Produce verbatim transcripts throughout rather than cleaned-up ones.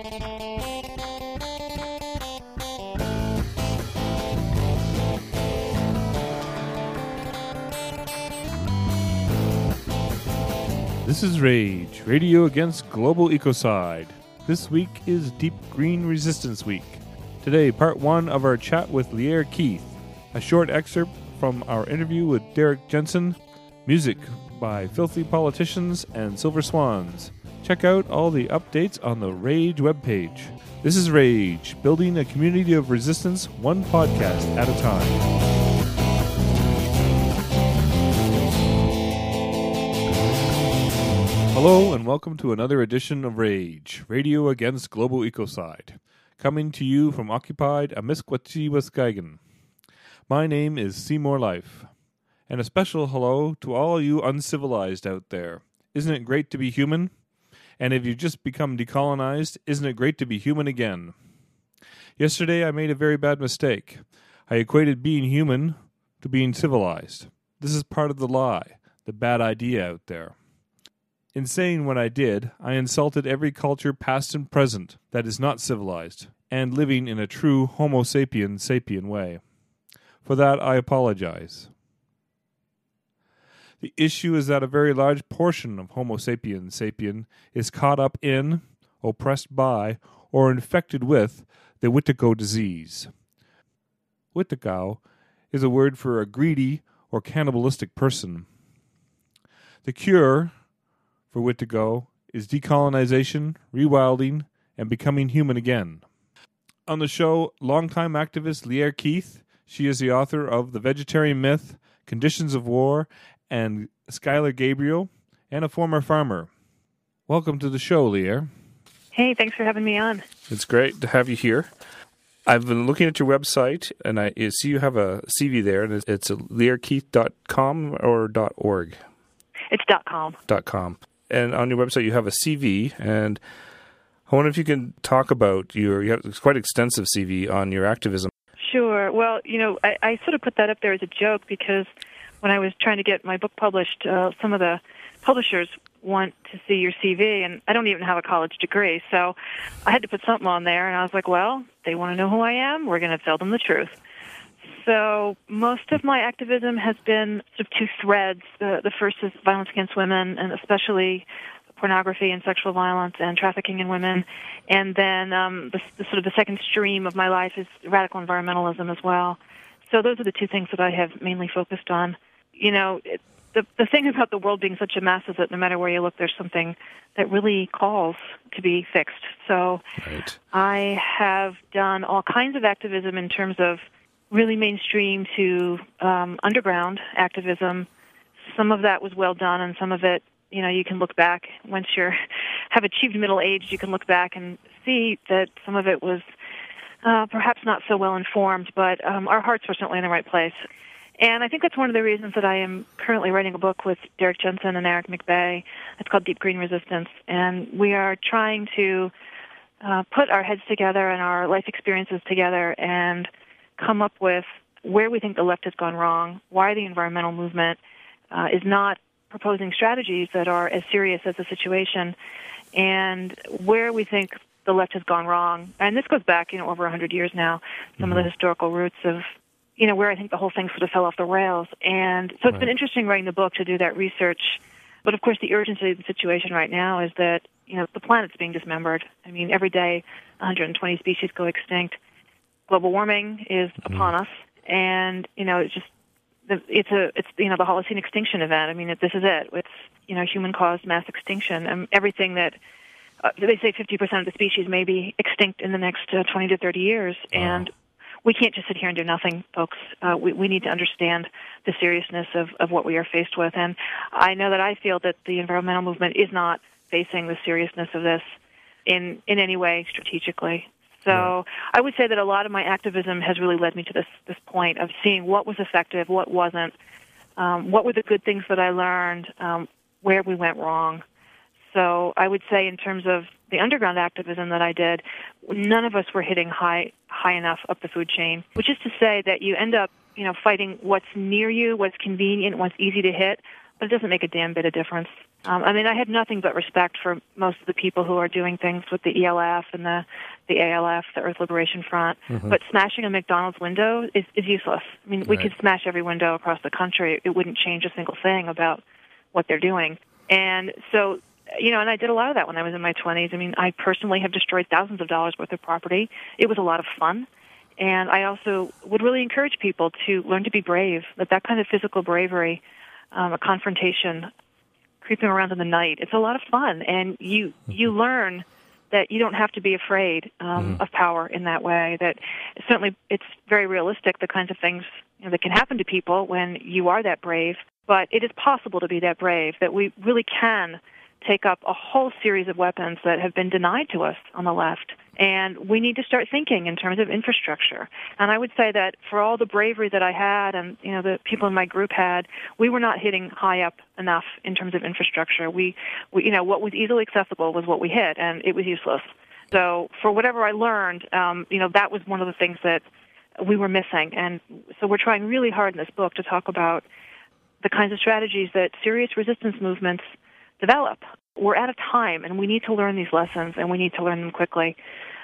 This is Rage, Radio Against Global Ecocide. This week is Deep Green Resistance Week. Today, part one of our chat with Lierre Keith, a short excerpt from our interview with Derrick Jensen, music by Filthy Politicians and Silver Swans. Check out all the updates on the Rage webpage. This is Rage, building a community of resistance one podcast at a time. Hello and welcome to another edition of Rage, Radio Against Global Ecocide, coming to you from occupied Amiskwaciwâskahikan. My name is Seymour Life, and a special hello to all you uncivilized out there. Isn't it great to be human? And if you've just become decolonized, isn't it great to be human again? Yesterday I made a very bad mistake. I equated being human to being civilized. This is part of the lie, the bad idea out there. In saying what I did, I insulted every culture past and present that is not civilized, and living in a true Homo sapien sapien way. For that I apologize. The issue is that a very large portion of Homo sapien sapien is caught up in, oppressed by, or infected with the Wetiko disease. Wetiko is a word for a greedy or cannibalistic person. The cure for Wetiko is decolonization, rewilding, and becoming human again. On the show, longtime activist Lierre Keith. She is the author of The Vegetarian Myth, Conditions of War, and Skylar Gabriel, and a former farmer. Welcome to the show, Lierre. Hey, thanks for having me on. It's great to have you here. I've been looking at your website, and I see you have a C V there, and it's lierre keith dot com or .org? It's .com. .com. And on your website, you have a C V, and I wonder if you can talk about your, you have it's quite extensive C V on your activism. Sure. Well, you know, I, I sort of put that up there as a joke because when I was trying to get my book published, uh, some of the publishers want to see your C V, and I don't even have a college degree, so I had to put something on there, and I was like, well, they want to know who I am, we're going to tell them the truth. So most of my activism has been sort of two threads. The, the first is violence against women, and especially pornography and sexual violence and trafficking in women. And then um, the, the sort of the second stream of my life is radical environmentalism as well. So those are the two things that I have mainly focused on. You know, it, the the thing about the world being such a mess is that no matter where you look, there's something that really calls to be fixed. So right. I have done all kinds of activism in terms of really mainstream to um, underground activism. Some of that was well done, and some of it, you know, you can look back once you're have achieved middle age. You can look back and see that some of it was uh, perhaps not so well informed, but um, our hearts were certainly in the right place. And I think that's one of the reasons that I am currently writing a book with Derrick Jensen and Eric McVeigh. It's called Deep Green Resistance, and we are trying to uh, put our heads together and our life experiences together and come up with where we think the left has gone wrong, why the environmental movement uh, is not proposing strategies that are as serious as the situation, and where we think the left has gone wrong. And this goes back, you know, over one hundred years now, some mm-hmm. of the historical roots of, you know, where I think the whole thing sort of fell off the rails. And so it's right. been interesting writing the book to do that research. But, of course, the urgency of the situation right now is that, you know, the planet's being dismembered. I mean, every day one hundred twenty species go extinct. Global warming is mm-hmm. upon us, and you know it's just it's a it's you know the Holocene extinction event. I mean, it, this is it. It's you know human-caused mass extinction, and everything that uh, they say fifty percent of the species may be extinct in the next uh, twenty to thirty years, wow. and we can't just sit here and do nothing, folks. Uh, we we need to understand the seriousness of of what we are faced with, and I know that I feel that the environmental movement is not facing the seriousness of this in in any way strategically. So right. I would say that a lot of my activism has really led me to this this point of seeing what was effective, what wasn't, um, what were the good things that I learned, um, where we went wrong. So I would say in terms of the underground activism that I did, none of us were hitting high high enough up the food chain, which is to say that you end up, you know, fighting what's near you, what's convenient, what's easy to hit, but it doesn't make a damn bit of difference. Um, I mean, I had nothing but respect for most of the people who are doing things with the E L F and the, the A L F, the Earth Liberation Front. Mm-hmm. But smashing a McDonald's window is, is useless. I mean, we right. could smash every window across the country. It wouldn't change a single thing about what they're doing. And so, you know, and I did a lot of that when I was in my twenties. I mean, I personally have destroyed thousands of dollars worth of property. It was a lot of fun. And I also would really encourage people to learn to be brave, that that kind of physical bravery, um, a confrontation, creeping around in the night. It's a lot of fun, and you you learn that you don't have to be afraid um, mm-hmm. of power in that way. That certainly it's very realistic, the kinds of things you know, that can happen to people when you are that brave, but it is possible to be that brave, that we really can take up a whole series of weapons that have been denied to us on the left. And we need to start thinking in terms of infrastructure. And I would say that for all the bravery that I had and, you know, the people in my group had, we were not hitting high up enough in terms of infrastructure. We, we you know, what was easily accessible was what we hit, and it was useless. So for whatever I learned, um, you know, that was one of the things that we were missing. And so we're trying really hard in this book to talk about the kinds of strategies that serious resistance movements develop. We're out of time, and we need to learn these lessons, and we need to learn them quickly.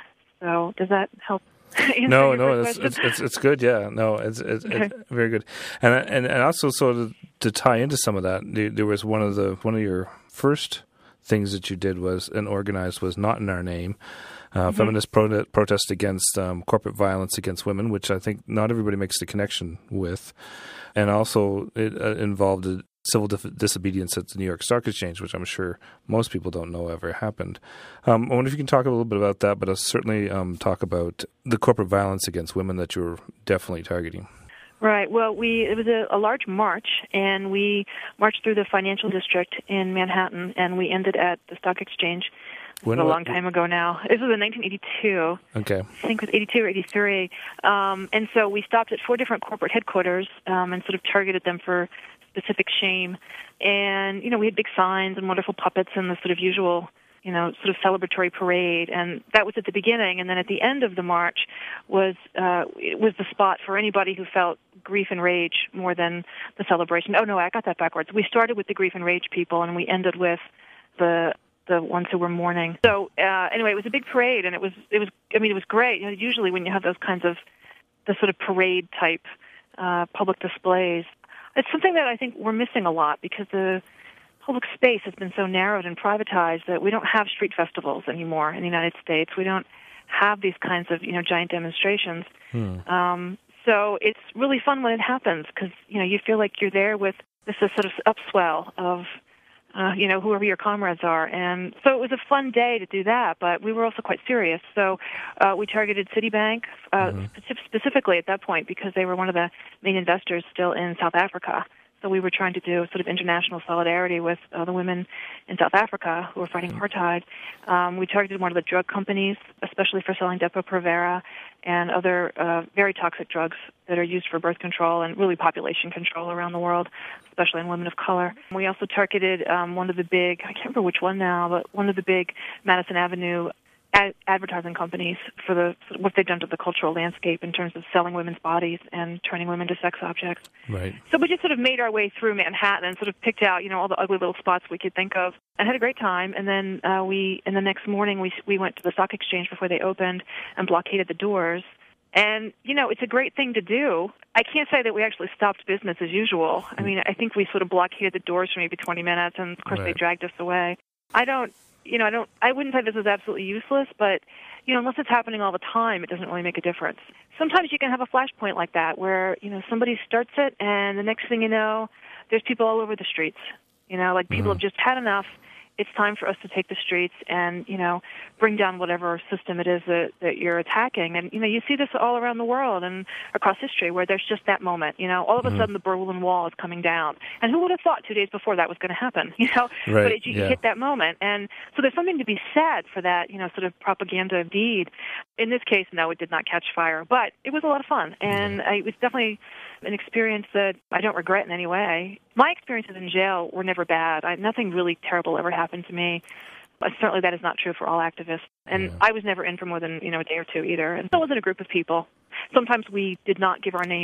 So, does that help? no, no, it's, it's it's it's good. Yeah, no, it's it's, okay. it's very good. And and and also, sort of to tie into some of that, there was one of the one of your first things that you did was and organized was Not in Our Name, uh, mm-hmm. feminist pro- protest against um, corporate violence against women, which I think not everybody makes the connection with, and also it uh, involved a civil dif- disobedience at the New York Stock Exchange, which I'm sure most people don't know ever happened. Um, I wonder if you can talk a little bit about that, but I'll certainly um, talk about the corporate violence against women that you're definitely targeting. Right. Well, we it was a, a large march, and we marched through the financial district in Manhattan, and we ended at the Stock Exchange. When, a long time ago now. This was in nineteen eighty-two. Okay. I think it was eighty-two or eighty-three. Um, and so we stopped at four different corporate headquarters um, and sort of targeted them for specific shame. And, you know, we had big signs and wonderful puppets and the sort of usual, you know, sort of celebratory parade. And that was at the beginning. And then at the end of the march was uh, it was the spot for anybody who felt grief and rage more than the celebration. Oh, no, I got that backwards. We started with the grief and rage people, and we ended with the the ones who were mourning. So uh, anyway, it was a big parade, and it was it was I mean it was great. You know, usually when you have those kinds of the sort of parade type uh, public displays, it's something that I think we're missing a lot because the public space has been so narrowed and privatized that we don't have street festivals anymore in the United States. We don't have these kinds of you know giant demonstrations. Hmm. Um, so it's really fun when it happens because you know you feel like you're there with this sort of upswell of Uh, you know, whoever your comrades are. And so it was a fun day to do that, but we were also quite serious. So uh, we targeted Citibank uh, mm-hmm. spe- specifically at that point because they were one of the main investors still in South Africa. So we were trying to do sort of international solidarity with uh, the women in South Africa who were fighting apartheid. Um, we targeted one of the drug companies, especially for selling Depo-Provera and other uh, very toxic drugs that are used for birth control and really population control around the world, especially in women of color. We also targeted um, one of the big, I can't remember which one now, but one of the big Madison Avenue ad- advertising companies for the what they've done to the cultural landscape in terms of selling women's bodies and turning women to sex objects. Right. So we just sort of made our way through Manhattan and sort of picked out, you know, all the ugly little spots we could think of and had a great time. And then uh, we, and the next morning we we went to the stock exchange before they opened and blockaded the doors. And, you know, it's a great thing to do. I can't say that we actually stopped business as usual. I mean, I think we sort of blockaded the doors for maybe twenty minutes, and of course right. they dragged us away. I don't, you know, I don't, I wouldn't say this is absolutely useless, but, you know, unless it's happening all the time, it doesn't really make a difference. Sometimes you can have a flashpoint like that where, you know, somebody starts it, and the next thing you know, there's people all over the streets. You know, like people mm-hmm. have just had enough. It's time for us to take the streets and, you know, bring down whatever system it is that, that you're attacking. And, you know, you see this all around the world and across history where there's just that moment, you know, all of a mm-hmm. sudden the Berlin Wall is coming down. And who would have thought two days before that was going to happen, you know? Right. But it, you yeah. hit that moment. And so there's something to be said for that, you know, sort of propaganda deed. In this case, no, it did not catch fire. But it was a lot of fun. And yeah. I, it was definitely an experience that I don't regret in any way. My experiences in jail were never bad. I, nothing really terrible ever happened to me. But certainly that is not true for all activists. And yeah. I was never in for more than, you know, a day or two either. And so was it a group of people. Sometimes we did not give our names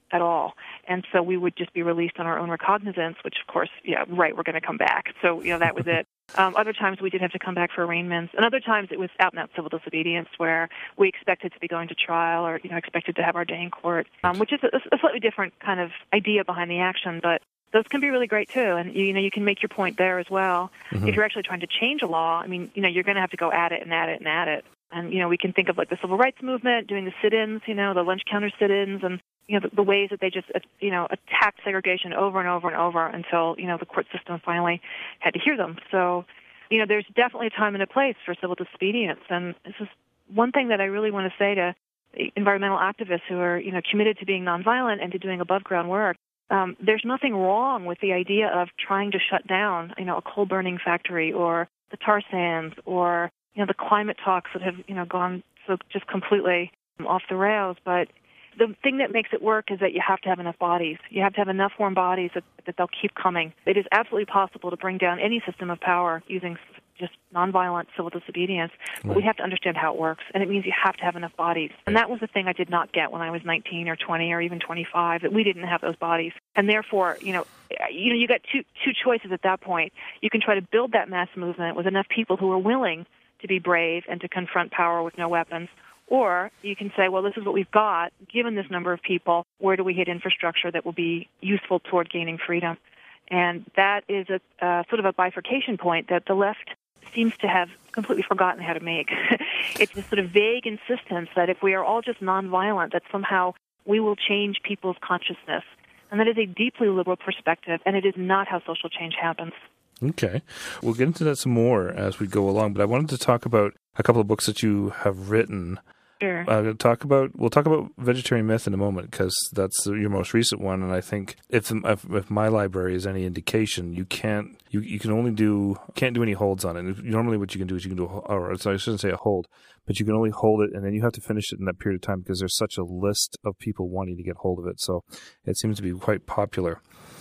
at all. And so we would just be released on our own recognizance, which, of course, yeah, right, we're going to come back. So, you know, that was it. Um, other times we did have to come back for arraignments. And other times it was out-and-out civil disobedience where we expected to be going to trial or, you know, expected to have our day in court, um, which is a, a slightly different kind of idea behind the action. But those can be really great, too. And, you know, you can make your point there as well. Mm-hmm. If you're actually trying to change a law, I mean, you know, you're going to have to go at it and at it and at it. And, you know, we can think of, like, the civil rights movement, doing the sit-ins, you know, the lunch counter sit-ins, and, you know, the, the ways that they just, uh, you know, attacked segregation over and over and over until, you know, the court system finally had to hear them. So, you know, there's definitely a time and a place for civil disobedience. And this is one thing that I really want to say to environmental activists who are, you know, committed to being nonviolent and to doing above-ground work. Um, there's nothing wrong with the idea of trying to shut down, you know, a coal-burning factory or the tar sands or, you know, the climate talks that have, you know, gone so just completely off the rails. But the thing that makes it work is that you have to have enough bodies. You have to have enough warm bodies that, that they'll keep coming. It is absolutely possible to bring down any system of power using just nonviolent civil disobedience, but right. we have to understand how it works, and it means you have to have enough bodies. And that was the thing I did not get when I was nineteen or twenty or even twenty-five, that we didn't have those bodies. And therefore, you know, you know, you got two two choices at that point. You can try to build that mass movement with enough people who are willing to be brave and to confront power with no weapons. Or you can say, well, this is what we've got. Given this number of people, where do we hit infrastructure that will be useful toward gaining freedom? And that is a uh, sort of a bifurcation point that the left seems to have completely forgotten how to make. It's this sort of vague insistence that if we are all just nonviolent, that somehow we will change people's consciousness. And that is a deeply liberal perspective, and it is not how social change happens. Okay. We'll get into that some more as we go along, but I wanted to talk about a couple of books that you have written. Sure. Uh, talk about we'll talk about Vegetarian Myth in a moment, because that's your most recent one, and I think if, if if my library is any indication, you can't you, you can only do can't do any holds on it. Normally, what you can do is you can do a, or so I shouldn't say a hold, but you can only hold it, and then you have to finish it in that period of time because there's such a list of people wanting to get hold of it. So it seems to be quite popular.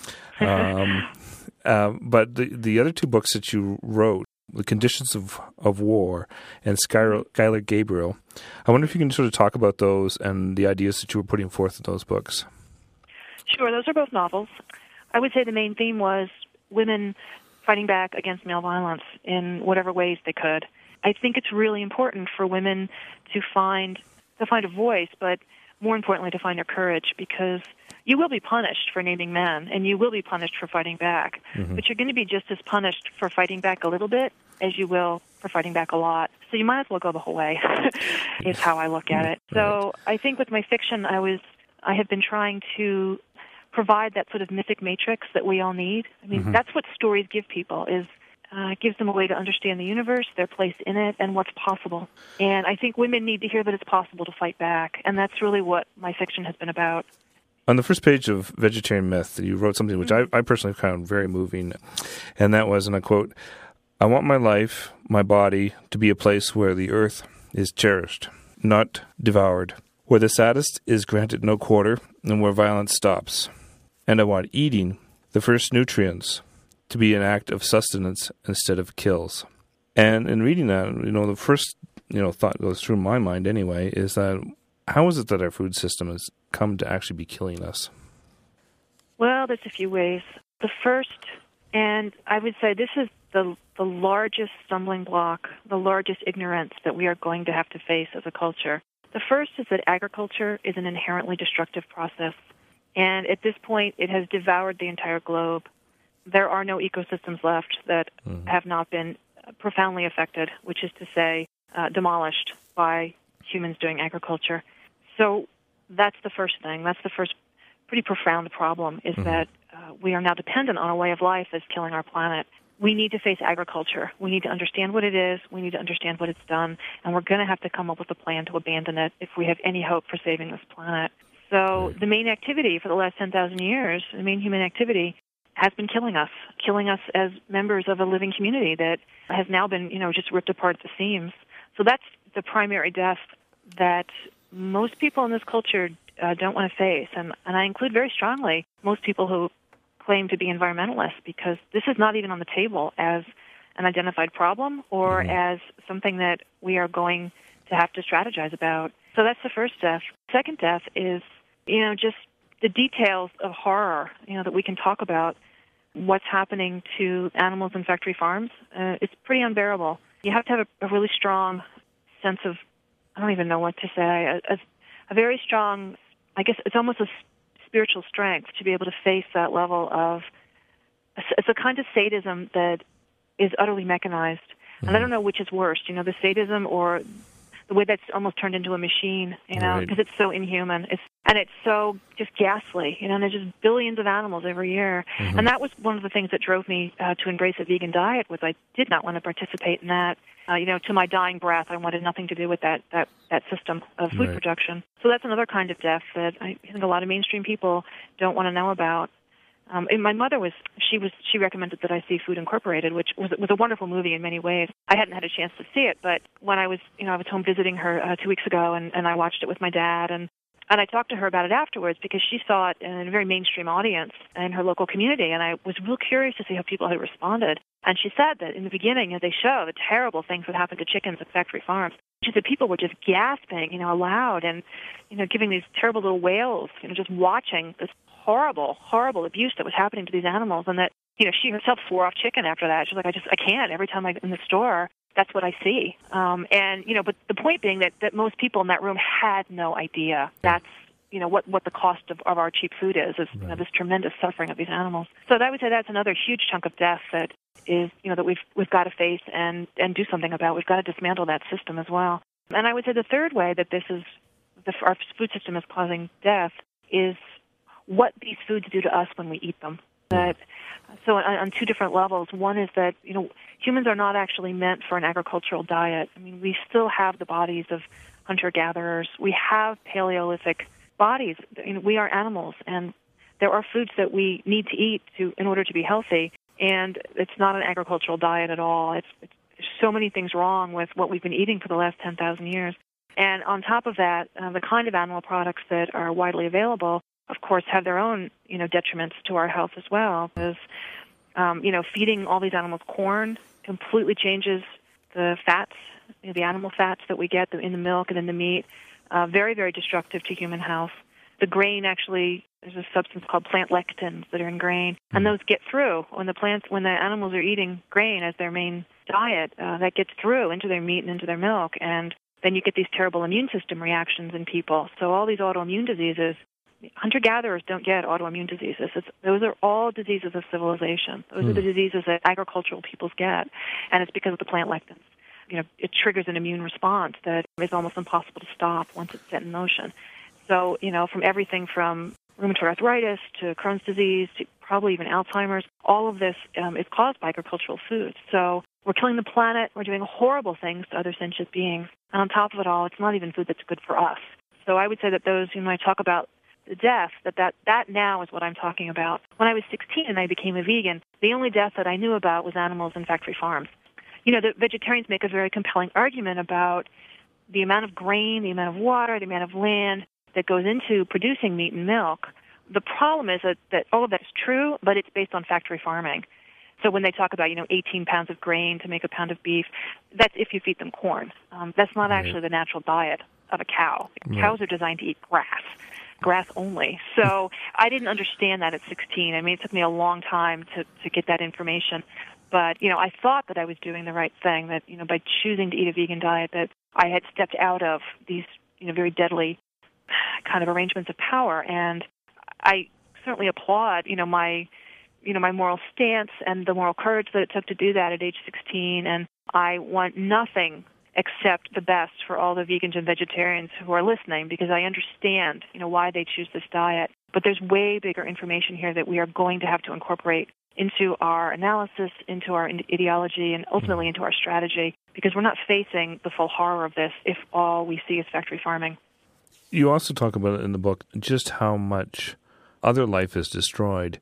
um, uh, but the the other two books that you wrote, The Conditions of, of War and Schuyler Gabriel, I wonder if you can sort of talk about those and the ideas that you were putting forth in those books. Sure, those are both novels. I would say the main theme was women fighting back against male violence in whatever ways they could. I think it's really important for women to find to find a voice, but more importantly to find their courage, because you will be punished for naming men, and you will be punished for fighting back. Mm-hmm. But you're going to be just as punished for fighting back a little bit as you will for fighting back a lot. So you might as well go the whole way, is how I look at it. So I think with my fiction, I was I have been trying to provide that sort of mythic matrix that we all need. I mean, mm-hmm. that's what stories give people, is uh, it gives them a way to understand the universe, their place in it, and what's possible. And I think women need to hear that it's possible to fight back, and that's really what my fiction has been about. On the first page of Vegetarian Myth, you wrote something which I, I personally found very moving, and that was, and I quote, "I want my life, my body, to be a place where the earth is cherished, not devoured, where the saddest is granted no quarter, and where violence stops. And I want eating, the first nutrients, to be an act of sustenance instead of kills." And in reading that, you know, the first, you know, thought goes through my mind anyway, is that how is it that our food system has come to actually be killing us? Well, there's a few ways. The first, and I would say this is the the largest stumbling block, the largest ignorance that we are going to have to face as a culture. The first is that agriculture is an inherently destructive process, and at this point it has devoured the entire globe. There are no ecosystems left that mm. have not been profoundly affected, which is to say, uh, demolished by humans doing agriculture. So that's the first thing. That's the first pretty profound problem, is mm-hmm. that uh, we are now dependent on a way of life that's killing our planet. We need to face agriculture. We need to understand what it is. We need to understand what it's done. And we're going to have to come up with a plan to abandon it if we have any hope for saving this planet. So right. the main activity for the last ten thousand years, the main human activity, has been killing us, killing us as members of a living community that has now been, you know, just ripped apart at the seams. So that's the primary death that most people in this culture uh, don't want to face. And, and I include very strongly most people who claim to be environmentalists, because this is not even on the table as an identified problem or mm-hmm. as something that we are going to have to strategize about. So that's the first death. Second death is, you know, just the details of horror, you know, that we can talk about, what's happening to animals in factory farms, uh, it's pretty unbearable. You have to have a, a really strong sense of, I don't even know what to say, a, a, a very strong, I guess it's almost a spiritual strength to be able to face that level of, it's a kind of sadism that is utterly mechanized. Mm-hmm. And I don't know which is worse, you know, the sadism or the way that's almost turned into a machine, you know, because right. it's so inhuman. It's and it's so just ghastly, you know, and there's just billions of animals every year. Mm-hmm. And that was one of the things that drove me uh, to embrace a vegan diet, was I did not want to participate in that. Uh, you know, to my dying breath, I wanted nothing to do with that, that, that system of food right. production. So that's another kind of death that I think a lot of mainstream people don't want to know about. Um, and my mother was, she was, she recommended that I see Food Incorporated, which was, was a wonderful movie in many ways. I hadn't had a chance to see it, but when I was, you know, I was home visiting her uh, two weeks ago, and, and I watched it with my dad, and, and I talked to her about it afterwards because she saw it in a very mainstream audience in her local community, and I was real curious to see how people had responded. And she said that in the beginning, as they show the terrible things that happened to chickens at factory farms, she said people were just gasping, you know, aloud, and, you know, giving these terrible little wails, you know, just watching this horrible, horrible abuse that was happening to these animals, and that, you know, she herself swore off chicken after that. She's like, I just, I can't. Every time I'm in the store, that's what I see. Um, and, you know, but the point being that, that most people in that room had no idea that's, you know, what, what the cost of, of our cheap food is, is, right. you know, this tremendous suffering of these animals. So I would say that's another huge chunk of death that is, you know, that we've, we've got to face and, and do something about. We've got to dismantle that system as well. And I would say the third way that this is, the, our food system is causing death is what these foods do to us when we eat them. That so on, on two different levels. One is that, you know, humans are not actually meant for an agricultural diet. I mean, we still have the bodies of hunter-gatherers. We have Paleolithic bodies. You know, we are animals, and there are foods that we need to eat to in order to be healthy. And it's not an agricultural diet at all. It's, it's there's so many things wrong with what we've been eating for the last ten thousand years. And on top of that, uh, the kind of animal products that are widely available, of course, have their own, you know, detriments to our health as well. Because, um, you know, feeding all these animals corn completely changes the fats, you know, the animal fats that we get in the milk and in the meat. Uh, very, very destructive to human health. The grain actually, there's a substance called plant lectins that are in grain, and those get through when the plants, when the animals are eating grain as their main diet. Uh, that gets through into their meat and into their milk, and then you get these terrible immune system reactions in people. So all these autoimmune diseases. Hunter-gatherers don't get autoimmune diseases. It's, those are all diseases of civilization. Those mm. are the diseases that agricultural peoples get, and it's because of the plant lectins. You know, it triggers an immune response that is almost impossible to stop once it's set in motion. So, you know, from everything from rheumatoid arthritis to Crohn's disease to probably even Alzheimer's, all of this um, is caused by agricultural foods. So we're killing the planet. We're doing horrible things to other sentient beings. And on top of it all, it's not even food that's good for us. So I would say that those, you know, when I talk about the death, that, that that now is what I'm talking about. When I was sixteen and I became a vegan, the only death that I knew about was animals in factory farms. You know, the vegetarians make a very compelling argument about the amount of grain, the amount of water, the amount of land that goes into producing meat and milk. The problem is that, that all of that is true, but it's based on factory farming. So when they talk about, you know, eighteen pounds of grain to make a pound of beef, that's if you feed them corn. Um, that's not right. actually the natural diet of a cow. Right. Cows are designed to eat grass. Grass only. So I didn't understand that at sixteen. I mean, it took me a long time to, to get that information. But, you know, I thought that I was doing the right thing, that, you know, by choosing to eat a vegan diet, that I had stepped out of these, you know, very deadly kind of arrangements of power. And I certainly applaud, you know, my, you know, my moral stance and the moral courage that it took to do that at age sixteen. And I want nothing except the best for all the vegans and vegetarians who are listening, because I understand, you know, why they choose this diet. But there's way bigger information here that we are going to have to incorporate into our analysis, into our ideology, and ultimately into our strategy, because we're not facing the full horror of this if all we see is factory farming. You also talk about it in the book, just how much other life is destroyed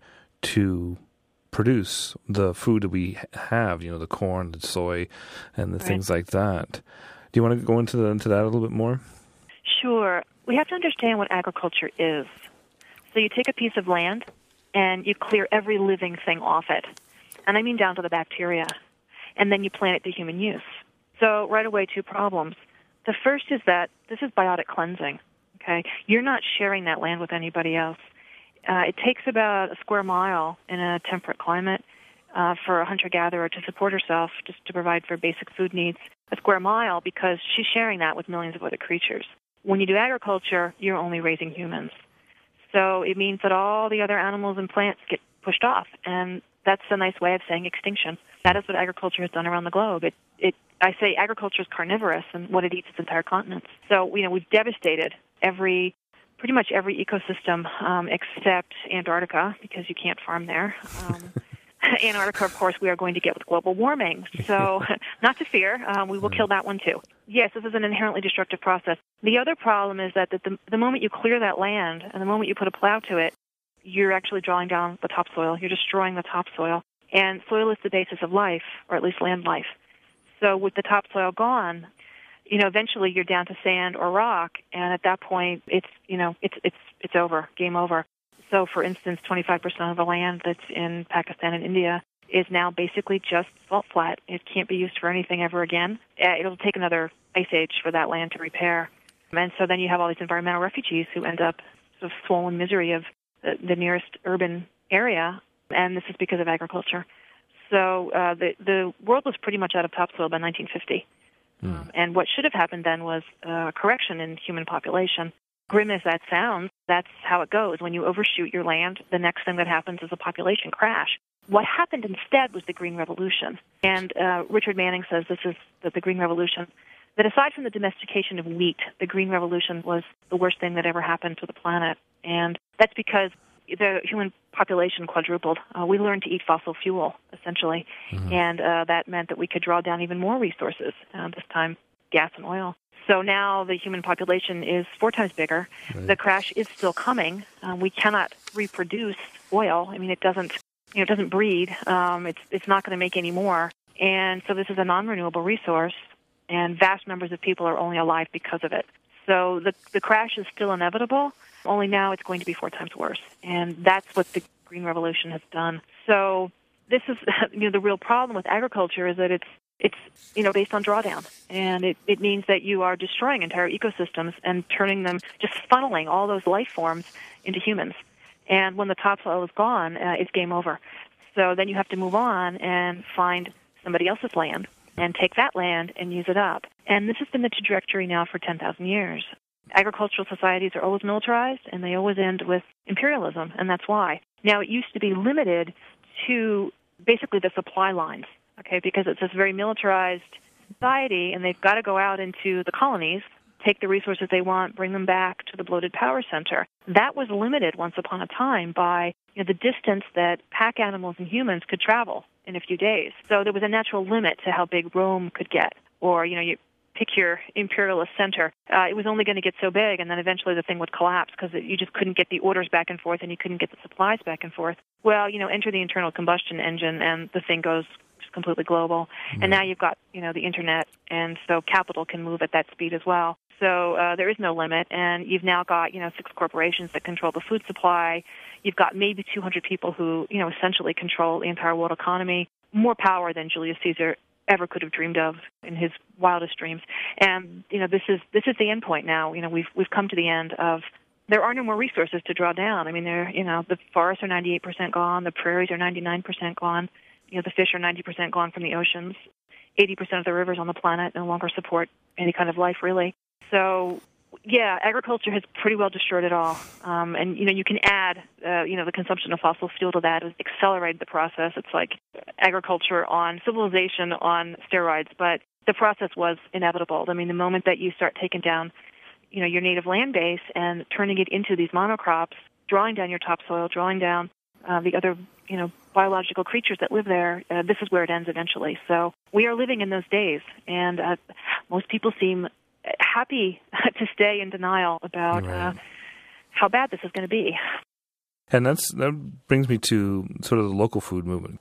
to produce the food that we have, you know, the corn, the soy, and the right. things like that. Do you want to go into, the, into that a little bit more? Sure. We have to understand what agriculture is. So you take a piece of land and you clear every living thing off it. And I mean down to the bacteria. And then you plant it to human use. So right away, two problems. The first is that this is biotic cleansing. Okay? You're not sharing that land with anybody else. Uh, it takes about a square mile in a temperate climate uh, for a hunter-gatherer to support herself, just to provide for basic food needs. A square mile because she's sharing that with millions of other creatures. When you do agriculture, you're only raising humans. So it means that all the other animals and plants get pushed off, and that's a nice way of saying extinction. That is what agriculture has done around the globe. It, it, I say agriculture is carnivorous, and what it eats is entire continents. So, you know, we've devastated every, pretty much every ecosystem um, except Antarctica, because you can't farm there. Um, Antarctica, of course, we are going to get with global warming. So, not to fear, um, we will kill that one too. Yes, this is an inherently destructive process. The other problem is that the, the moment you clear that land and the moment you put a plow to it, you're actually drawing down the topsoil. You're destroying the topsoil. And soil is the basis of life, or at least land life. So with the topsoil gone, you know, eventually you're down to sand or rock, and at that point, it's, you know, it's it's it's over, game over. So, for instance, twenty-five percent of the land that's in Pakistan and India is now basically just salt flat. It can't be used for anything ever again. It'll take another ice age for that land to repair. And so then you have all these environmental refugees who end up sort of swollen misery of the, the nearest urban area, and this is because of agriculture. So uh, the the world was pretty much out of topsoil by nineteen fifty. Mm. Um, and what should have happened then was a correction in human population. Grim as that sounds, that's how it goes. When you overshoot your land, the next thing that happens is a population crash. What happened instead was the Green Revolution. And uh, Richard Manning says this is the, the Green Revolution, that aside from the domestication of wheat, the Green Revolution was the worst thing that ever happened to the planet. And that's because the human population quadrupled. Uh, we learned to eat fossil fuel, essentially, mm-hmm. and uh, that meant that we could draw down even more resources, uh, this time gas and oil. So now the human population is four times bigger. Right. The crash is still coming. Um, we cannot reproduce oil. I mean, it doesn't, you know, it doesn't breed. Um, it's it's not going to make any more. And so this is a non-renewable resource, and vast numbers of people are only alive because of it. So the the crash is still inevitable. Only now it's going to be four times worse, and that's what the Green Revolution has done. So this is, you know, the real problem with agriculture is that it's it's you know based on drawdown, and it, it means that you are destroying entire ecosystems and turning them, just funneling all those life forms into humans. And when the topsoil is gone, uh, it's game over. So then you have to move on and find somebody else's land and take that land and use it up. And this has been the trajectory now for ten thousand years. Agricultural societies are always militarized, and they always end with imperialism, and that's why. Now, it used to be limited to basically the supply lines, okay, because it's this very militarized society, and they've got to go out into the colonies, take the resources they want, bring them back to the bloated power center. That was limited once upon a time by, you know, the distance that pack animals and humans could travel in a few days. So there was a natural limit to how big Rome could get, or, you know, you pick your imperialist center. Uh, it was only going to get so big, and then eventually the thing would collapse because you just couldn't get the orders back and forth, and you couldn't get the supplies back and forth. Well, you know, enter the internal combustion engine, and the thing goes just completely global. Mm-hmm. And now you've got, you know, the internet, and so capital can move at that speed as well. So uh, there is no limit, and you've now got, you know, six corporations that control the food supply. You've got maybe two hundred people who, you know, essentially control the entire world economy. More power than Julius Caesar ever could have dreamed of in his wildest dreams. And, you know, this is this is the end point now. You know, we've we've come to the end of, there are no more resources to draw down. I mean, they're, you know, the forests are ninety-eight percent gone, the prairies are ninety-nine percent gone, you know, the fish are ninety percent gone from the oceans. eighty percent of the rivers on the planet no longer support any kind of life, really. So, yeah, agriculture has pretty well destroyed it all. Um, and, you know, you can add, uh, you know, the consumption of fossil fuel to that. It's accelerated the process. It's like agriculture on civilization on steroids. But the process was inevitable. I mean, the moment that you start taking down, you know, your native land base and turning it into these monocrops, drawing down your topsoil, drawing down uh, the other, you know, biological creatures that live there, uh, this is where it ends eventually. So we are living in those days. And uh, most people seem happy to stay in denial about right. uh, how bad this is going to be. And that's that brings me to sort of the local food movement.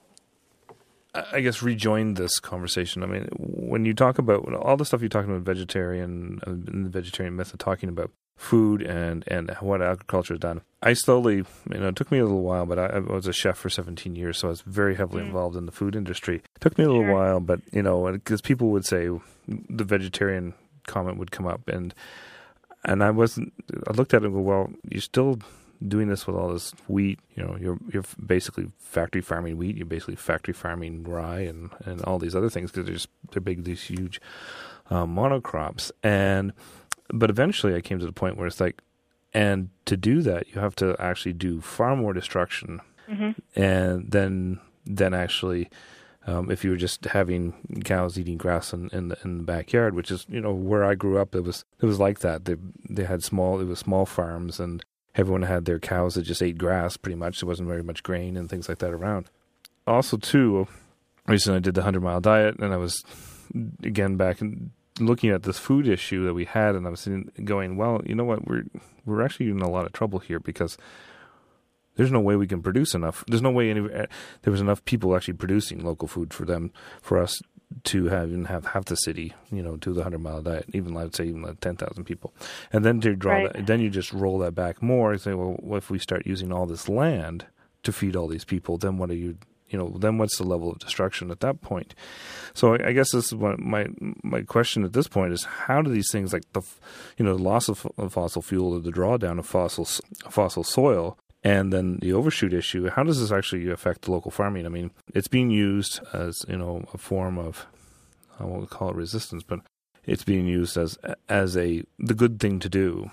I guess rejoin this conversation. I mean, when you talk about all the stuff you're talking about, vegetarian and the vegetarian method, talking about food and, and what agriculture has done, I slowly, you know, it took me a little while, but I, I was a chef for seventeen years, so I was very heavily mm. involved in the food industry. It took me a little sure. while, but, you know, because people would say the vegetarian comment would come up, and and I wasn't. I looked at it and go, well, you still doing this with all this wheat, you know, you're you're basically factory farming wheat. You're basically factory farming rye and, and all these other things because they're just, they're big, these huge um, monocrops. And but eventually, I came to the point where it's like, and to do that, you have to actually do far more destruction, mm-hmm. and then then actually. Um, if you were just having cows eating grass in, in the in the backyard, which is, you know, where I grew up, it was it was like that. They they had small it was small farms, and everyone had their cows that just ate grass pretty much. There wasn't very much grain and things like that around. Also, too, recently I did the hundred mile diet, and I was again back and looking at this food issue that we had, and I was going, well, you know what, we're we're actually in a lot of trouble here because. There's no way we can produce enough. There's no way any, there was enough people actually producing local food for them, for us to have even have half the city, you know, do the hundred mile diet. Even I'd say even like ten thousand people, and then to draw right. that, then you just roll that back more and say, well, what if we start using all this land to feed all these people? Then what are you, you know, then what's the level of destruction at that point? So I, I guess this is what my my question at this point is: how do these things like the, you know, the loss of, of fossil fuel or the drawdown of fossil fossil soil? And then the overshoot issue, how does this actually affect local farming? I mean, it's being used as, you know, a form of, I won't call it resistance, but it's being used as as a the good thing to do.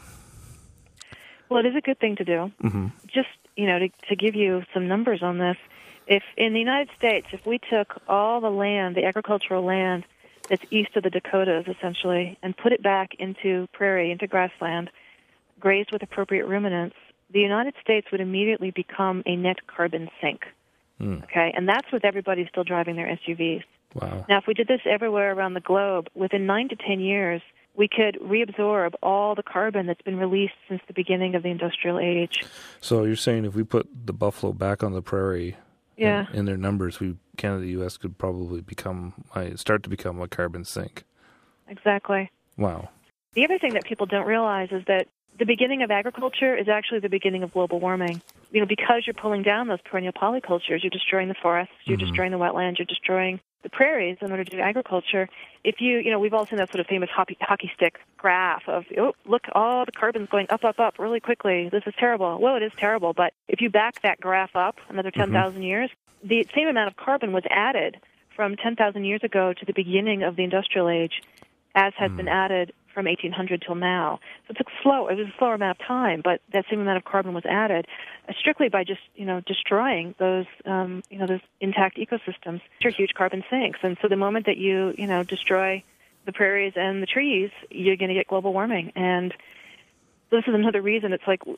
Well, it is a good thing to do. Mm-hmm. Just, you know, to, to give you some numbers on this, if in the United States, if we took all the land, the agricultural land that's east of the Dakotas, essentially, and put it back into prairie, into grassland, grazed with appropriate ruminants, the United States would immediately become a net carbon sink, mm. okay? And that's with everybody still driving their S U Vs. Wow. Now, if we did this everywhere around the globe, within nine to ten years, we could reabsorb all the carbon that's been released since the beginning of the industrial age. So you're saying if we put the buffalo back on the prairie yeah. in, in their numbers, we Canada, U S could probably become, start to become a carbon sink. Exactly. Wow. The other thing that people don't realize is that the beginning of agriculture is actually the beginning of global warming. You know, because you're pulling down those perennial polycultures, you're destroying the forests, you're mm-hmm. destroying the wetlands, you're destroying the prairies in order to do agriculture. If you, you know, we've all seen that sort of famous hockey, hockey stick graph of, oh, look, all the carbon's going up, up, up really quickly. This is terrible. Well, it is terrible, but if you back that graph up another ten thousand mm-hmm. years, the same amount of carbon was added from ten thousand years ago to the beginning of the industrial age as has mm. been added from eighteen hundred till now. So it took slow. It was a slower amount of time, but that same amount of carbon was added uh, strictly by just, you know, destroying those, um, you know, those intact ecosystems, which are huge carbon sinks. And so the moment that you, you know, destroy the prairies and the trees, you're going to get global warming. And this is another reason. It's like,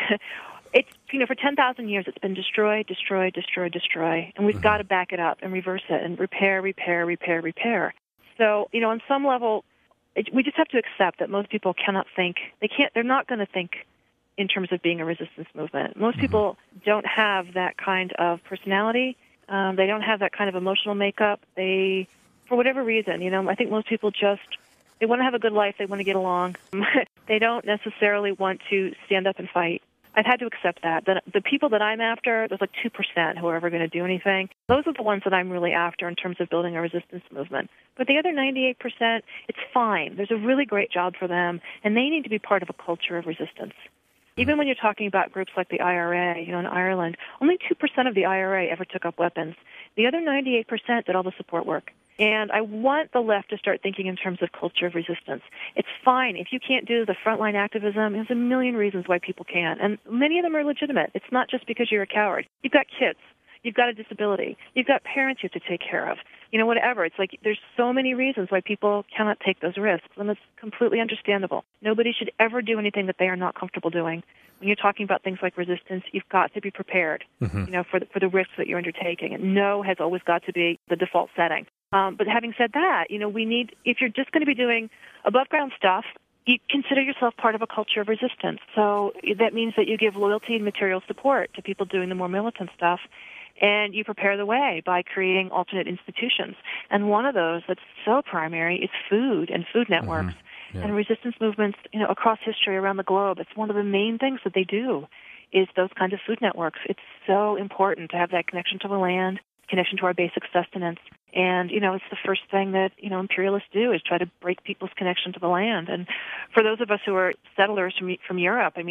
it's, you know, for ten thousand years, it's been destroy, destroy, destroy, destroy, and we've mm-hmm. got to back it up and reverse it and repair, repair, repair, repair. So, you know, on some level, it, we just have to accept that most people cannot think, they can't, they're not going to think in terms of being a resistance movement. Most mm-hmm. people don't have that kind of personality. Um, they don't have that kind of emotional makeup. They, for whatever reason, you know, I think most people just, they want to have a good life. They want to get along. They don't necessarily want to stand up and fight. I've had to accept that. The, the people that I'm after, there's like two percent who are ever going to do anything. Those are the ones that I'm really after in terms of building a resistance movement. But the other ninety-eight percent, it's fine. There's a really great job for them, and they need to be part of a culture of resistance. Even when you're talking about groups like the I R A, you know, in Ireland, only two percent of the I R A ever took up weapons. The other ninety-eight percent did all the support work. And I want the left to start thinking in terms of culture of resistance. It's fine. If you can't do the frontline activism, there's a million reasons why people can. And many of them are legitimate. It's not just because you're a coward. You've got kids. You've got a disability. You've got parents you have to take care of. You know, whatever. It's like there's so many reasons why people cannot take those risks, and it's completely understandable. Nobody should ever do anything that they are not comfortable doing. When you're talking about things like resistance, you've got to be prepared, mm-hmm. you know, for the, for the risks that you're undertaking. And no has always got to be the default setting. Um, but having said that, you know, we need, if you're just going to be doing above ground stuff, you consider yourself part of a culture of resistance. So that means that you give loyalty and material support to people doing the more militant stuff, and you prepare the way by creating alternate institutions. And one of those that's so primary is food and food networks. Mm-hmm. Yeah. And resistance movements, you know, across history around the globe, it's one of the main things that they do is those kinds of food networks. It's so important to have that connection to the land, connection to our basic sustenance. And, you know, it's the first thing that, you know, imperialists do is try to break people's connection to the land. And for those of us who are settlers from from Europe, I mean, it,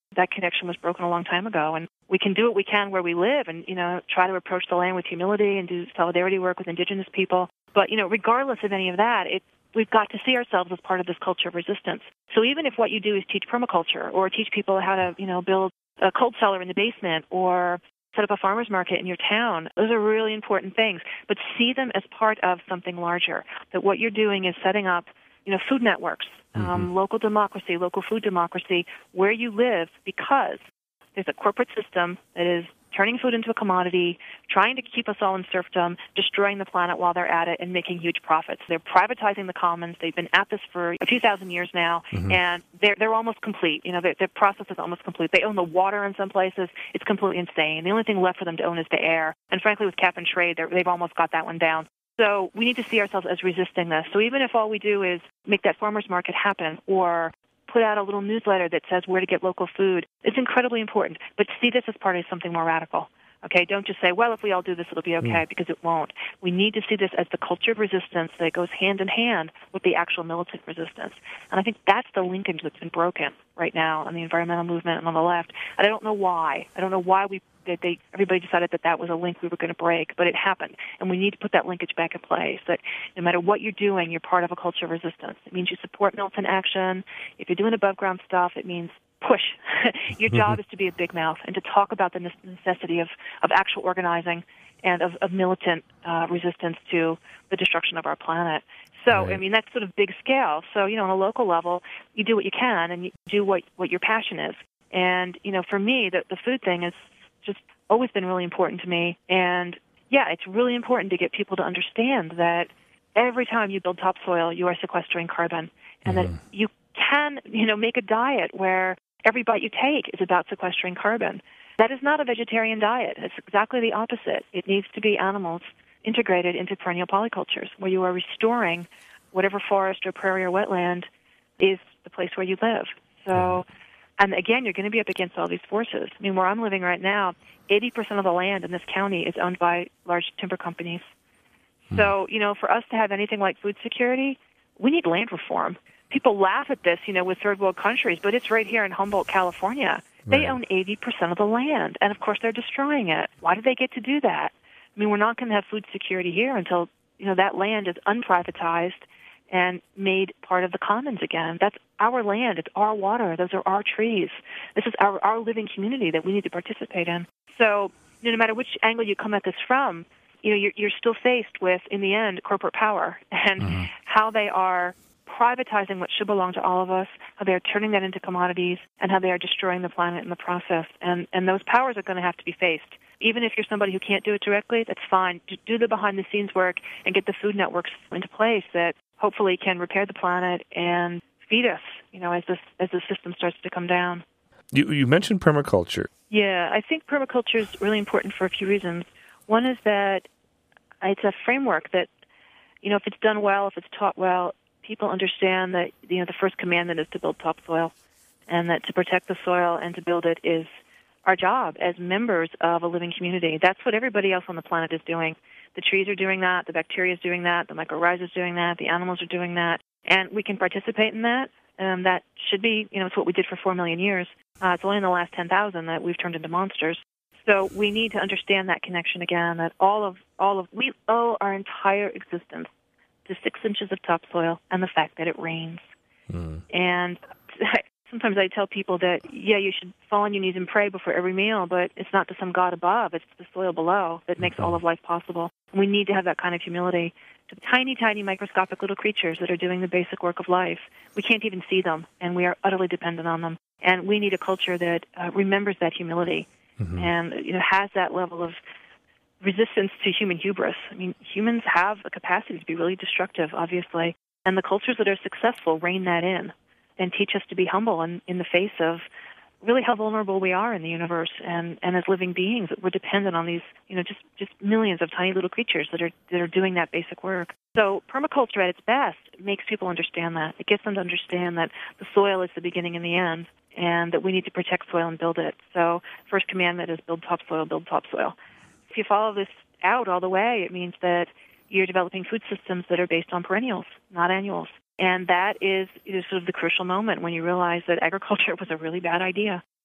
that connection was broken a long time ago. And we can do what we can where we live and, you know, try to approach the land with humility and do solidarity work with indigenous people. But, you know, regardless of any of that, it, we've got to see ourselves as part of this culture of resistance. So even if what you do is teach permaculture or teach people how to, you know, build a cold cellar in the basement or set up a farmer's market in your town, those are really important things. But see them as part of something larger, that what you're doing is setting up, you know, food networks, um, mm-hmm. local democracy, local food democracy, where you live, because there's a corporate system that is turning food into a commodity, trying to keep us all in serfdom, destroying the planet while they're at it, and making huge profits. They're privatizing the commons. They've been at this for a few thousand years now, mm-hmm. and they're they're almost complete. You know, their, their process is almost complete. They own the water in some places. It's completely insane. The only thing left for them to own is the air. And frankly, with cap and trade, they've almost got that one down. So we need to see ourselves as resisting this. So even if all we do is make that farmer's market happen or put out a little newsletter that says where to get local food, it's incredibly important. But see this as part of something more radical. Okay, don't just say, well, if we all do this, it'll be okay, because it won't. We need to see this as the culture of resistance that goes hand in hand with the actual militant resistance. And I think that's the linkage that's been broken right now on the environmental movement and on the left. And I don't know why. I don't know why we that they everybody decided that that was a link we were going to break, but it happened. And we need to put that linkage back in place, that no matter what you're doing, you're part of a culture of resistance. It means you support militant action. If you're doing above-ground stuff, it means push. Your job is to be a big mouth and to talk about the necessity of, of actual organizing and of, of militant uh, resistance to the destruction of our planet. So, right. I mean, that's sort of big scale. So, you know, on a local level, you do what you can and you do what, what your passion is. And, you know, for me, the, the food thing has just always been really important to me. And, yeah, it's really important to get people to understand that every time you build topsoil, you are sequestering carbon, and mm-hmm. that you can, you know, make a diet where every bite you take is about sequestering carbon. That is not a vegetarian diet. It's exactly the opposite. It needs to be animals integrated into perennial polycultures, where you are restoring whatever forest or prairie or wetland is the place where you live. So, and again, you're going to be up against all these forces. I mean, where I'm living right now, eighty percent of the land in this county is owned by large timber companies. Hmm. So, you know, for us to have anything like food security, we need land reform. People laugh at this, you know, with third world countries, but it's right here in Humboldt, California. They right. own eighty percent of the land, and of course they're destroying it. Why do they get to do that? I mean, we're not going to have food security here until, you know, that land is unprivatized and made part of the commons again. That's our land. It's our water. Those are our trees. This is our, our living community that we need to participate in. So, you know, no matter which angle you come at this from, you know, you're, you're still faced with, in the end, corporate power and mm-hmm. how they are privatizing what should belong to all of us, how they are turning that into commodities, and how they are destroying the planet in the process. And, and those powers are going to have to be faced. Even if you're somebody who can't do it directly, that's fine. Do the behind-the-scenes work and get the food networks into place that hopefully can repair the planet and feed us, you know, as this as the system starts to come down. You, you mentioned permaculture. Yeah, I think permaculture is really important for a few reasons. One is that it's a framework that, you know, if it's done well, if it's taught well, people understand that, you know, the first commandment is to build topsoil, and that to protect the soil and to build it is our job as members of a living community. That's what everybody else on the planet is doing. The trees are doing that, the bacteria is doing that, the mycorrhiza is doing that, the animals are doing that, and we can participate in that. Um, that should be, you know, it's what we did for four million years. Uh, it's only in the last ten thousand that we've turned into monsters. So we need to understand that connection again, that all of, all of, we owe our entire existence to six inches of topsoil and the fact that it rains. Mm. And sometimes I tell people that, yeah, you should fall on your knees and pray before every meal, but it's not to some God above, it's the soil below that makes mm-hmm. all of life possible. And we need to have that kind of humility to tiny, tiny, microscopic little creatures that are doing the basic work of life. We can't even see them, and we are utterly dependent on them. And we need a culture that uh, remembers that humility mm-hmm. and, you know, has that level of resistance to human hubris. I mean, humans have a capacity to be really destructive, obviously, and the cultures that are successful rein that in and teach us to be humble in, in the face of really how vulnerable we are in the universe, and, and as living beings, that we're dependent on these, you know, just, just millions of tiny little creatures that are that are doing that basic work. So permaculture at its best makes people understand that. It gets them to understand that the soil is the beginning and the end, and that we need to protect soil and build it. So first commandment is build topsoil, build topsoil. If you follow this out all the way, it means that you're developing food systems that are based on perennials, not annuals. And that is, is sort of the crucial moment when you realize that agriculture was a really bad idea.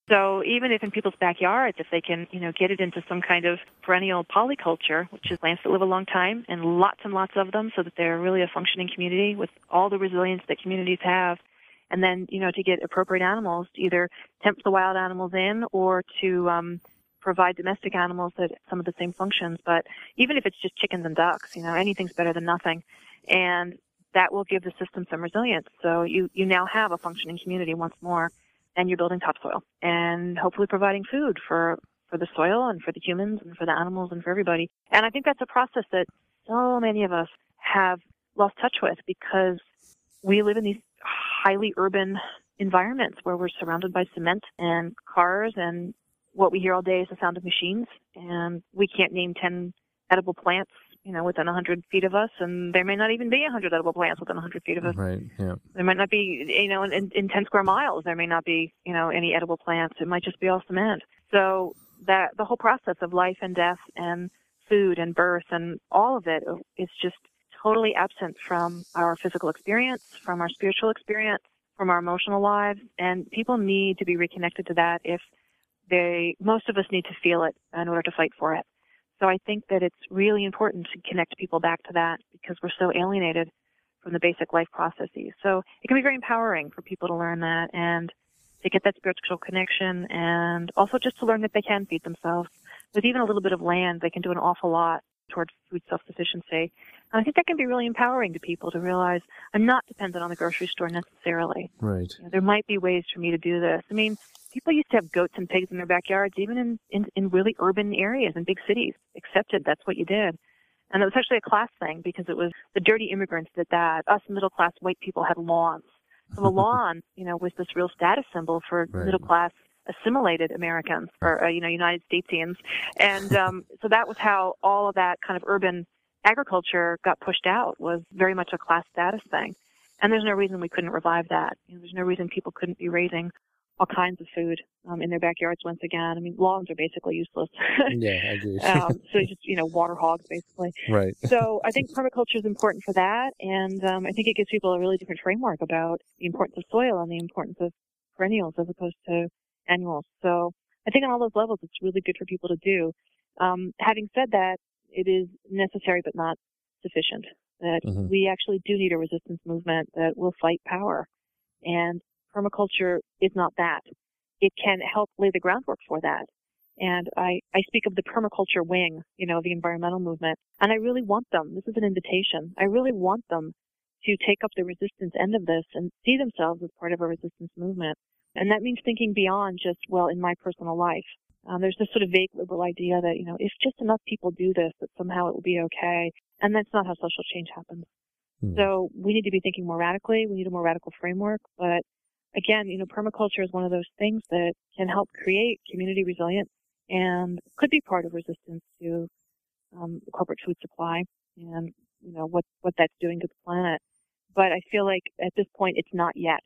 So even if in people's backyards, if they can, you know, get it into some kind of perennial polyculture, which is plants that live a long time and lots and lots of them so that they're really a functioning community with all the resilience that communities have, and then, you know, to get appropriate animals to either tempt the wild animals in or to um, provide domestic animals that some of the same functions. But even if it's just chickens and ducks, you know, anything's better than nothing. And that will give the system some resilience. So you, you now have a functioning community once more, and you're building topsoil and hopefully providing food for, for the soil and for the humans and for the animals and for everybody. And I think that's a process that so many of us have lost touch with because we live in these highly urban environments where we're surrounded by cement and cars, and what we hear all day is the sound of machines, and we can't name ten edible plants, you know, within one hundred feet of us, and there may not even be one hundred edible plants within one hundred feet of us. Right, yeah. There might not be, you know, in, in ten square miles, there may not be, you know, any edible plants. It might just be all cement. So that the whole process of life and death and food and birth and all of it is just totally absent from our physical experience, from our spiritual experience, from our emotional lives, and people need to be reconnected to that if they, most of us need to feel it in order to fight for it. So I think that it's really important to connect people back to that because we're so alienated from the basic life processes. So it can be very empowering for people to learn that and to get that spiritual connection, and also just to learn that they can feed themselves. With even a little bit of land, they can do an awful lot towards food self-sufficiency. And I think that can be really empowering to people to realize I'm not dependent on the grocery store necessarily. Right. You know, there might be ways for me to do this. I mean, people used to have goats and pigs in their backyards, even in, in, in really urban areas in big cities. Accepted, that's what you did. And it was actually a class thing because it was the dirty immigrants did that. Us middle-class white people had lawns. So the lawn, you know, was this real status symbol for right. middle-class assimilated Americans, or, uh, you know, United Statesians. And um, so that was how all of that kind of urban agriculture got pushed out, was very much a class status thing. And there's no reason we couldn't revive that. You know, there's no reason people couldn't be raising all kinds of food um, in their backyards once again. I mean, lawns are basically useless. Yeah, I agree. um, so just, you know, water hogs, basically. Right. So I think permaculture is important for that, and um, I think it gives people a really different framework about the importance of soil and the importance of perennials as opposed to annuals. So I think on all those levels, it's really good for people to do. Um, having said that, it is necessary but not sufficient. That mm-hmm. we actually do need a resistance movement that will fight power. And permaculture is not that. It can help lay the groundwork for that. And I, I speak of the permaculture wing, you know, the environmental movement. And I really want them, this is an invitation, I really want them to take up the resistance end of this and see themselves as part of a resistance movement. And that means thinking beyond just, well, in my personal life. Um, there's this sort of vague liberal idea that, you know, if just enough people do this, that somehow it will be okay. And that's not how social change happens. Mm. So we need to be thinking more radically. We need a more radical framework. But again, you know, permaculture is one of those things that can help create community resilience and could be part of resistance to um, the corporate food supply and, you know, what, what that's doing to the planet. But I feel like at this point it's not yet.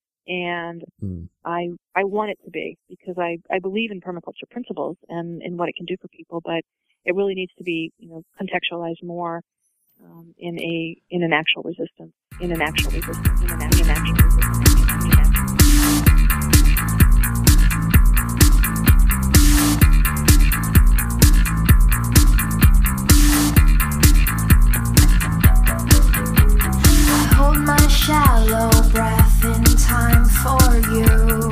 And mm. I I want it to be, because I, I believe in permaculture principles and, and what it can do for people, but it really needs to be, you know, contextualized more um, in a in an actual resistance, in an actual resistance, in an, in an actual resistance. In an actual I hold my shallow breath in time for you.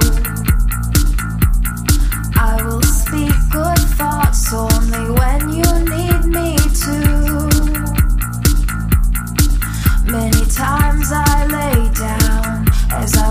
I will speak good thoughts only when you need me to. Many times I lay down as I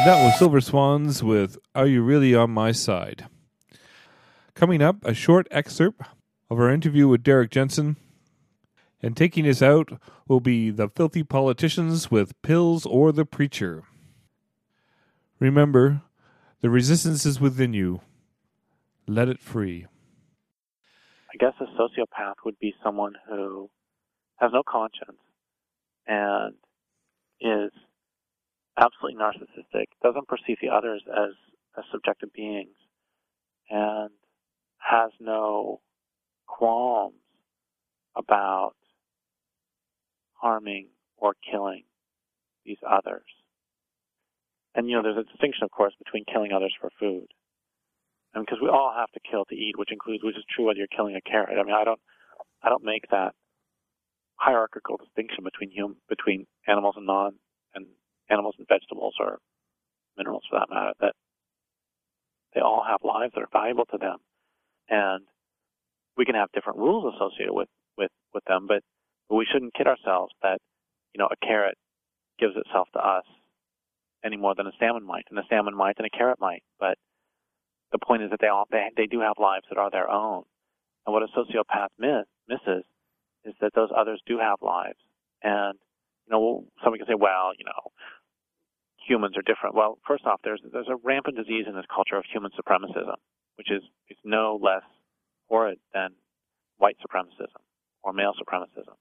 That was Silver Swans with Are You Really On My Side? Coming up, a short excerpt of our interview with Derek Jensen. And taking us out will be The Filthy Politicians with Pills or the Preacher. Remember, the resistance is within you. Let it free. I guess a sociopath would be someone who has no conscience and is absolutely narcissistic, doesn't perceive the others as, as subjective beings, and has no qualms about harming or killing these others. And, you know, there's a distinction, of course, between killing others for food. And because we all have to kill to eat, which includes, which is true whether you're killing a carrot. I mean, I don't, I don't make that hierarchical distinction between hum, between animals and non, and animals and vegetables or minerals for that matter, that they all have lives that are valuable to them. And we can have different rules associated with, with, with them, but, but we shouldn't kid ourselves that, you know, a carrot gives itself to us any more than a salmon might, and a salmon might and a carrot might. But the point is that they all they, they do have lives that are their own. And what a sociopath miss, misses is that those others do have lives. And, you know, somebody can say, well, you know, humans are different. Well, first off, there's there's a rampant disease in this culture of human supremacism, which is, is no less horrid than white supremacism or male supremacism.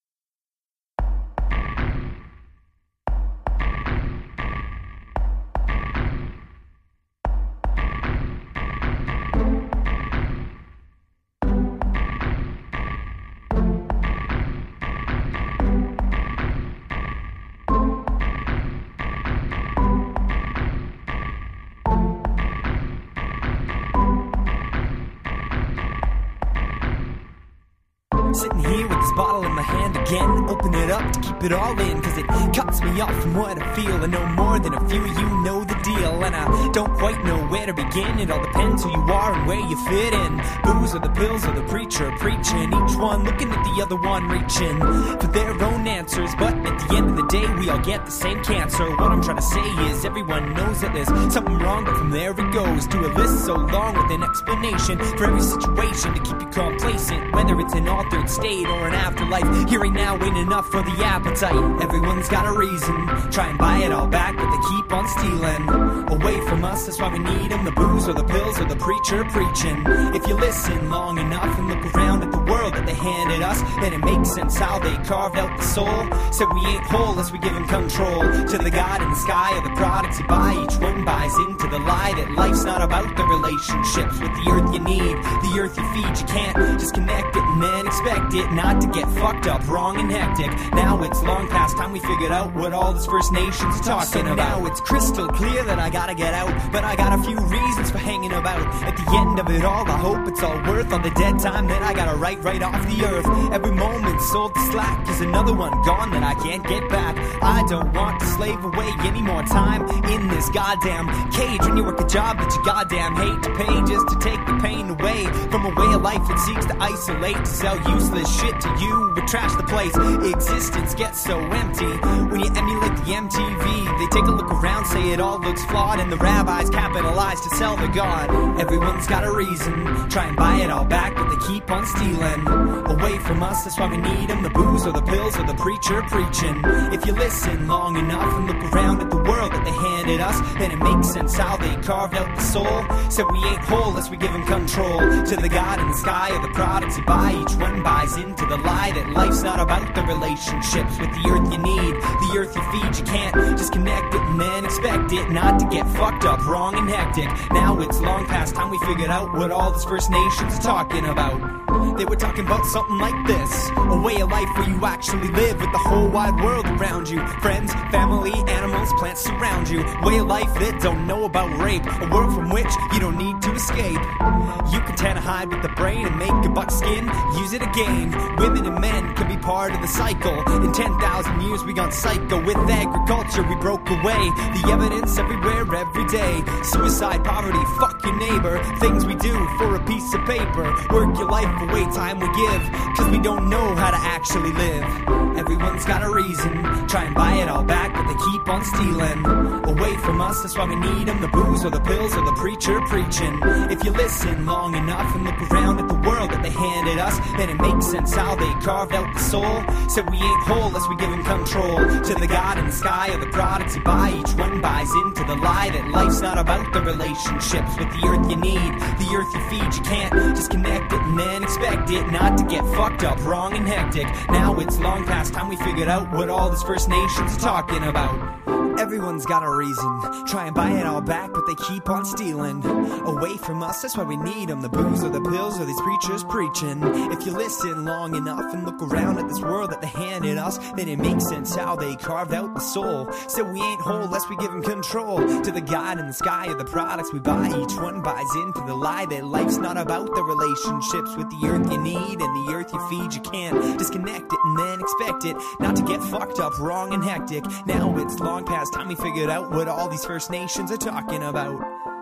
Sitting here with this bottle in my hand again, open it up to keep it all in, cause it cuts me off from what I feel. I know more than a few of you know the deal, and I don't quite know where to begin. It all depends who you are and where you fit in. Booze or the pills or the preacher preaching, each one looking at the other one reaching for their own answers. But at the end of the day, we all get the same cancer. What I'm trying to say is everyone knows that there's something wrong, but from there it goes to a list so long with an explanation for every situation to keep you complacent, whether it's an altered state or an afterlife. Here right now ain't enough for the appetite. Everyone's got a reason, try and buy it all back, but they keep on stealing away from us. That's why we need them, the booze or the pills or the preacher preaching. If you listen long enough and look around at the world that they handed us, then it makes sense how they carved out the soul. Said we ain't whole unless we give them control to the God in the sky or the products you buy. Each one buys into the lie that life's not about the relationships with the earth you need, the earth you feed. You can't just connect it and then expect it not to get fucked up, wrong and hectic. Now it's long past time we figured out what all this First Nations talking so about. Now it's crystal clear that I gotta get out, but I got a few reasons for hanging about. At the end of it all, I hope it's all worth all the dead time that I gotta write right off the earth. Every moment sold to slack is another one gone that I can't get back. I don't want to slave away any more time in this goddamn cage. When you work a job that you goddamn hate to pay just to take the pain away from a way of life that seeks to isolate, to sell useless shit to you, would trash the place. Existence gets so empty when you emulate the M T V. They take a look around, say it all looks flawed, and the rabbis capitalize to sell the God. Everyone's got a reason, try and buy it all back, but they keep on stealing away from us. That's why we need them, the booze or the pills or the preacher preaching. If you listen long enough and look around at the world that they handed us, then it makes sense how they carved out the soul. Said we ain't whole unless we give them control to the God in the sky or the products you buy. Each one buys into the lie that life's not about the relationships with the earth you need, the earth you feed. You can't just connect it and then expect it not to get fucked up, wrong and hectic. Now it's long past time we figured out what all this First Nations are talking about. They were talking about something like this, a way of life where you actually live with the whole wide world around you. Friends, family, animals, plants surround you. Way of life that don't know about rape, a world from which you don't need to escape. You can tan a hide with the brain and make a buckskin, use it again. Women and men can be part of the cycle. In ten thousand years we gone psycho. With agriculture we broke away, the evidence everywhere every day. Suicide, poverty, fuck your neighbor, things we do for a piece of paper. Work your life away, time we give, cause we don't know how to actually live. Everyone's Everyone's got a reason, try and buy it all back, but they keep on stealing away from us. That's why we need them, the booze or the pills or the preacher preaching. If you listen long enough and look around at the world that they handed us, then it makes sense how they carved out the soul. Said we ain't whole unless we give them control to the God in the sky or the products you buy. Each one buys into the lie that life's not about the relationships with the earth you need, the earth you feed. You can't disconnect it and then expect it not to get fucked up, wrong and hectic. Now it's long past time we figured out what all these First Nations are talking about. Everyone's got a reason, try and buy it all back, but they keep on stealing away from us. That's why we need them, the booze or the pills or these preachers preaching. If you listen long enough and look around at this world that they handed us, then it makes sense how they carved out the soul. Said we ain't whole unless we give them control to the God in the sky or the products we buy. Each one buys into the lie that life's not about the relationships with the earth you need and the earth you feed. You can't disconnect it and then expect it not to get fucked up, wrong and hectic. Now it's long past time we figured out what all these First Nations are talking about.